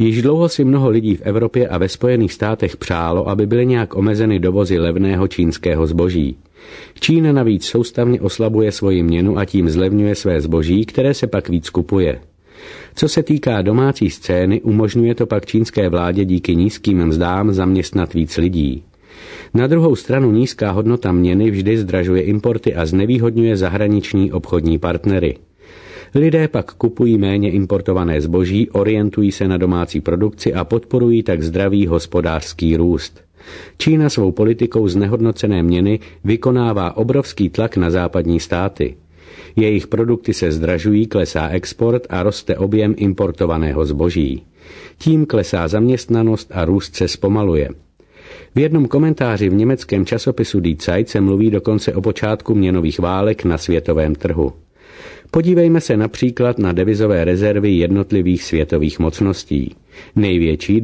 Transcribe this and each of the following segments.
Již dlouho si mnoho lidí v Evropě a ve Spojených státech přálo, aby byly nějak omezeny dovozy levného čínského zboží. Čína navíc soustavně oslabuje svoji měnu a tím zlevňuje své zboží, které se pak víc kupuje. Co se týká domácí scény, umožňuje to pak čínské vládě díky nízkým mzdám zaměstnat víc lidí. Na druhou stranu nízká hodnota měny vždy zdražuje importy a znevýhodňuje zahraniční obchodní partnery. Lidé pak kupují méně importované zboží, orientují se na domácí produkci a podporují tak zdravý hospodářský růst. Čína svou politikou znehodnocené měny vykonává obrovský tlak na západní státy. Jejich produkty se zdražují, klesá export a roste objem importovaného zboží. Tím klesá zaměstnanost a růst se zpomaluje. V jednom komentáři v německém časopisu Die Zeit se mluví dokonce o počátku měnových válek na světovém trhu. Podívejme se například na devizové rezervy jednotlivých světových mocností. Největší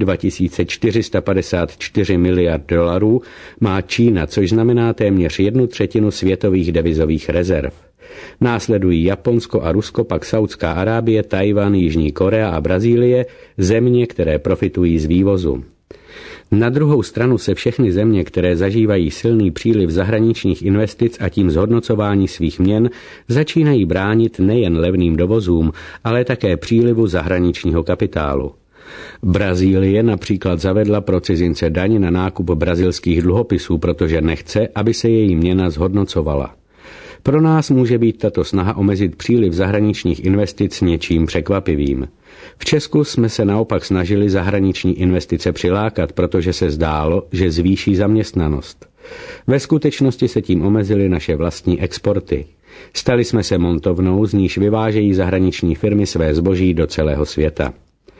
2454 miliard dolarů má Čína, což znamená téměř 1/3 světových devizových rezerv. Následují Japonsko a Rusko, pak Saudská Arábie, Tajvan, Jižní Korea a Brazílie, země, které profitují z vývozu. Na druhou stranu se všechny země, které zažívají silný příliv zahraničních investic a tím zhodnocování svých měn, začínají bránit nejen levným dovozům, ale také přílivu zahraničního kapitálu. Brazílie například zavedla pro cizince daň na nákup brazilských dluhopisů, protože nechce, aby se její měna zhodnocovala. Pro nás může být tato snaha omezit příliv zahraničních investic něčím překvapivým. V Česku jsme se naopak snažili zahraniční investice přilákat, protože se zdálo, že zvýší zaměstnanost. Ve skutečnosti se tím omezily naše vlastní exporty. Stali jsme se montovnou, z níž vyvážejí zahraniční firmy své zboží do celého světa.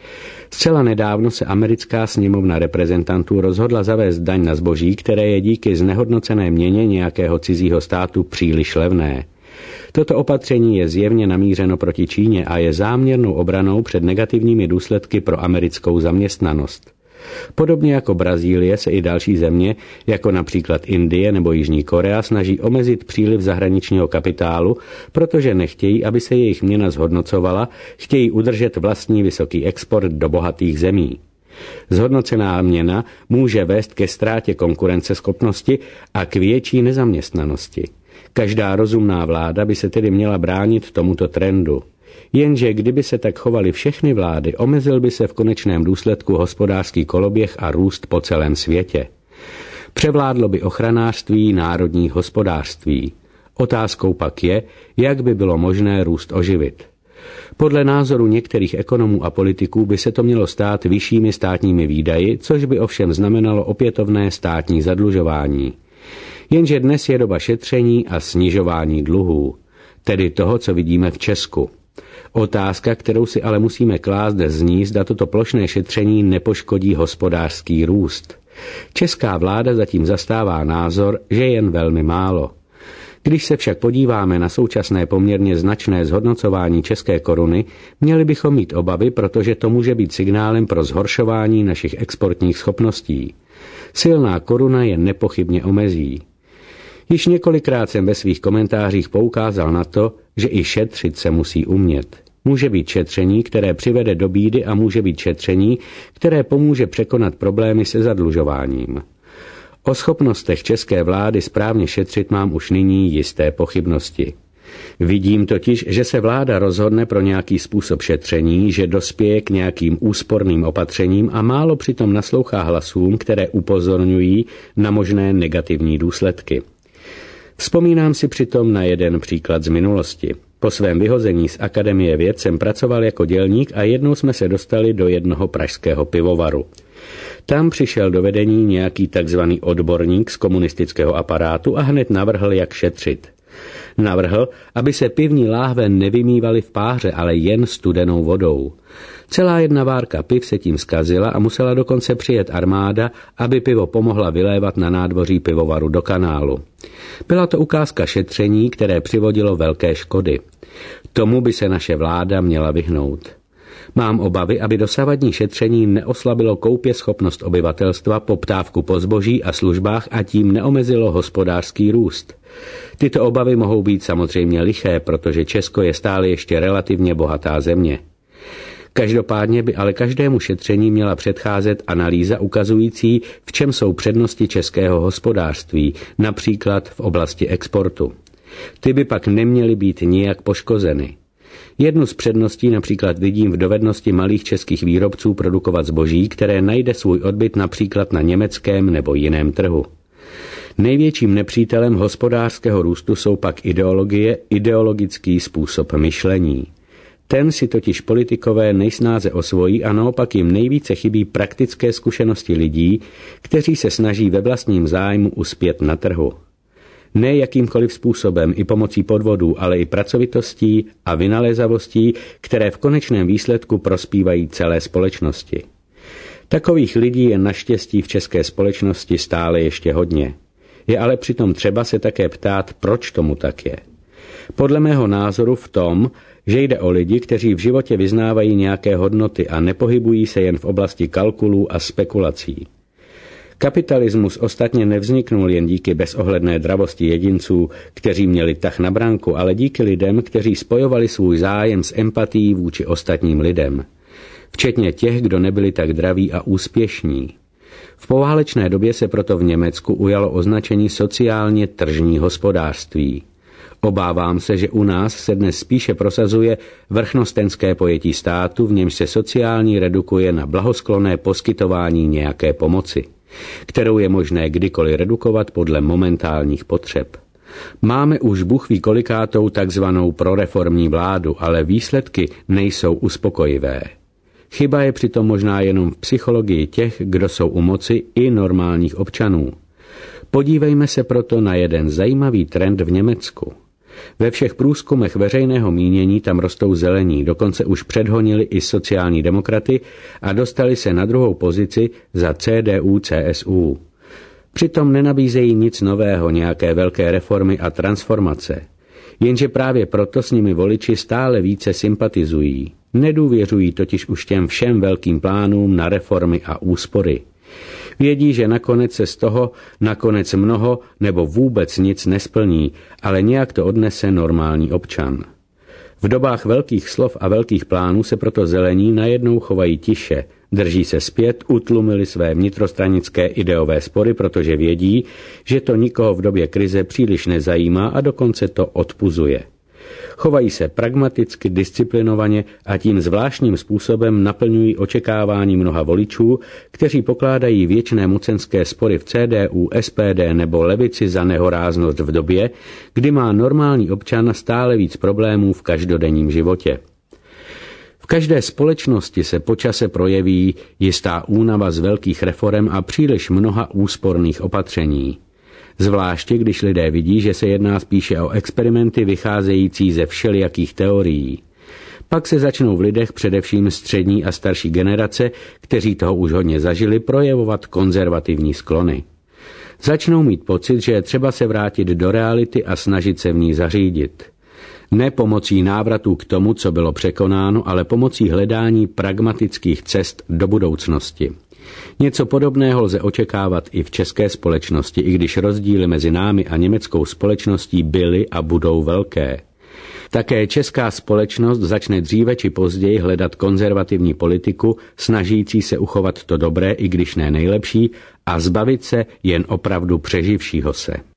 Zcela nedávno se americká sněmovna reprezentantů rozhodla zavést daň na zboží, které je díky znehodnocené měně nějakého cizího státu příliš levné. Toto opatření je zjevně namířeno proti Číně a je záměrnou obranou před negativními důsledky pro americkou zaměstnanost. Podobně jako Brazílie se i další země, jako například Indie nebo Jižní Korea, snaží omezit příliv zahraničního kapitálu, protože nechtějí, aby se jejich měna zhodnocovala, chtějí udržet vlastní vysoký export do bohatých zemí. Zhodnocená měna může vést ke ztrátě konkurenceschopnosti a k větší nezaměstnanosti. Každá rozumná vláda by se tedy měla bránit tomuto trendu. Jenže kdyby se tak chovaly všechny vlády, omezil by se v konečném důsledku hospodářský koloběh a růst po celém světě. Převládlo by ochranářství národních hospodářství. Otázkou pak je, jak by bylo možné růst oživit. Podle názoru některých ekonomů a politiků by se to mělo stát vyššími státními výdaji, což by ovšem znamenalo opětovné státní zadlužování. Jenže dnes je doba šetření a snižování dluhů, tedy toho, co vidíme v Česku. Otázka, kterou si ale musíme klást, zní, zda toto plošné šetření nepoškodí hospodářský růst. Česká vláda zatím zastává názor, že jen velmi málo. Když se však podíváme na současné poměrně značné zhodnocování české koruny, měli bychom mít obavy, protože to může být signálem pro zhoršování našich exportních schopností. Silná koruna je nepochybně omezí. Již několikrát jsem ve svých komentářích poukázal na to, že i šetřit se musí umět. Může být šetření, které přivede do bídy a může být šetření, které pomůže překonat problémy se zadlužováním. O schopnostech české vlády správně šetřit mám už nyní jisté pochybnosti. Vidím totiž, že se vláda rozhodne pro nějaký způsob šetření, že dospěje k nějakým úsporným opatřením a málo přitom naslouchá hlasům, které upozorňují na možné negativní důsledky. Vzpomínám si přitom na jeden příklad z minulosti. Po svém vyhození z Akademie věd jsem pracoval jako dělník a jednou jsme se dostali do jednoho pražského pivovaru. Tam přišel do vedení nějaký takzvaný odborník z komunistického aparátu a hned navrhl, jak šetřit. Navrhl, aby se pivní láhve nevymývaly v páře, ale jen studenou vodou. Celá jedna várka piv se tím zkazila a musela dokonce přijet armáda, aby pivo pomohla vylévat na nádvoří pivovaru do kanálu. Byla to ukázka šetření, které přivodilo velké škody. Tomu by se naše vláda měla vyhnout. Mám obavy, aby dosavadní šetření neoslabilo koupěschopnost obyvatelstva, poptávku po zboží a službách a tím neomezilo hospodářský růst. Tyto obavy mohou být samozřejmě liché, protože Česko je stále ještě relativně bohatá země. Každopádně by ale každému šetření měla předcházet analýza ukazující, v čem jsou přednosti českého hospodářství, například v oblasti exportu. Ty by pak neměly být nijak poškozeny. Jednu z předností například vidím v dovednosti malých českých výrobců produkovat zboží, které najde svůj odbyt například na německém nebo jiném trhu. Největším nepřítelem hospodářského růstu jsou pak ideologie, ideologický způsob myšlení. Ten si totiž politikové nejsnáze osvojí a naopak jim nejvíce chybí praktické zkušenosti lidí, kteří se snaží ve vlastním zájmu uspět na trhu. Ne jakýmkoliv způsobem, i pomocí podvodů, ale i pracovitostí a vynalézavostí, které v konečném výsledku prospívají celé společnosti. Takových lidí je naštěstí v české společnosti stále ještě hodně. Je ale přitom třeba se také ptát, proč tomu tak je. Podle mého názoru v tom, že jde o lidi, kteří v životě vyznávají nějaké hodnoty a nepohybují se jen v oblasti kalkulů a spekulací. Kapitalismus ostatně nevzniknul jen díky bezohledné dravosti jedinců, kteří měli tah na branku, ale díky lidem, kteří spojovali svůj zájem s empatií vůči ostatním lidem. Včetně těch, kdo nebyli tak draví a úspěšní. V poválečné době se proto v Německu ujalo označení sociálně tržní hospodářství. Obávám se, že u nás se dnes spíše prosazuje vrchnostenské pojetí státu, v němž se sociální redukuje na blahosklonné poskytování nějaké pomoci, kterou je možné kdykoliv redukovat podle momentálních potřeb. Máme už Bůh ví kolikátou takzvanou proreformní vládu, ale výsledky nejsou uspokojivé. Chyba je přitom možná jenom v psychologii těch, kdo jsou u moci, i normálních občanů. Podívejme se proto na jeden zajímavý trend v Německu. Ve všech průzkumech veřejného mínění tam rostou zelení, dokonce už předhonili i sociální demokraty a dostali se na druhou pozici za CDU-CSU. Přitom nenabízejí nic nového, nějaké velké reformy a transformace. Jenže právě proto s nimi voliči stále více sympatizují. Nedůvěřují totiž už těm všem velkým plánům na reformy a úspory. Vědí, že nakonec se z toho nakonec mnoho nebo vůbec nic nesplní, ale nějak to odnese normální občan. V dobách velkých slov a velkých plánů se proto zelení najednou chovají tiše, drží se zpět, utlumili své vnitrostranické ideové spory, protože vědí, že to nikoho v době krize příliš nezajímá a dokonce to odpuzuje. Chovají se pragmaticky, disciplinovaně a tím zvláštním způsobem naplňují očekávání mnoha voličů, kteří pokládají věčné mocenské spory v CDU, SPD nebo levici za nehoráznost v době, kdy má normální občan stále víc problémů v každodenním životě. V každé společnosti se po čase projeví jistá únava z velkých reforem a příliš mnoha úsporných opatření. Zvláště když lidé vidí, že se jedná spíše o experimenty vycházející ze všelijakých teorií. Pak se začnou v lidech, především střední a starší generace, kteří toho už hodně zažili, projevovat konzervativní sklony. Začnou mít pocit, že je třeba se vrátit do reality a snažit se v ní zařídit. Ne pomocí návratů k tomu, co bylo překonáno, ale pomocí hledání pragmatických cest do budoucnosti. Něco podobného lze očekávat i v české společnosti, i když rozdíly mezi námi a německou společností byly a budou velké. Také česká společnost začne dříve či později hledat konzervativní politiku, snažící se uchovat to dobré, i když ne nejlepší, a zbavit se jen opravdu přeživšího se.